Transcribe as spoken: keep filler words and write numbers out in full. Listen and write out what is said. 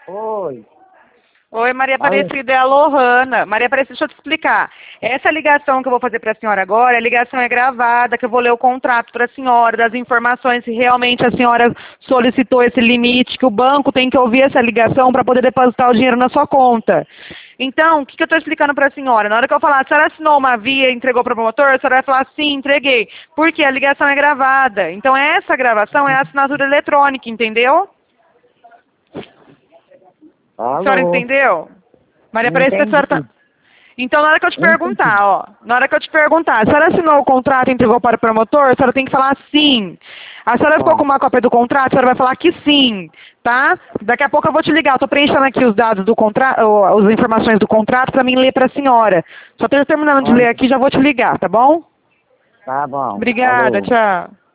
Oi. Oi, Maria Oi. Aparecida, é a Lohana. Maria Aparecida, deixa eu te explicar. Essa ligação que eu vou fazer para a senhora agora, a ligação é gravada, que eu vou ler o contrato para a senhora, das informações, se realmente a senhora solicitou esse limite, que o banco tem que ouvir essa ligação para poder depositar o dinheiro na sua conta. Então, o que, que eu estou explicando para a senhora? Na hora que eu falar, a senhora assinou uma via e entregou para o promotor, a senhora vai falar, sim, entreguei. Porque a ligação é gravada. Então, essa gravação é a assinatura eletrônica, entendeu? A senhora Alô. entendeu? Maria Aparecida, a senhora tá... Entendi. Então, na hora que eu te Entendi. perguntar, ó, na hora que eu te perguntar, a senhora assinou o contrato e entregou para o promotor, a senhora tem que falar sim. A senhora ficou Tá. com uma cópia do contrato, a senhora vai falar que sim, tá? Daqui a pouco eu vou te ligar, eu tô preenchendo aqui os dados do contrato, as informações do contrato para mim ler para a senhora. Só tô terminando de Olha. ler aqui, já vou te ligar, tá bom? Tá bom. Obrigada, Alô. tchau.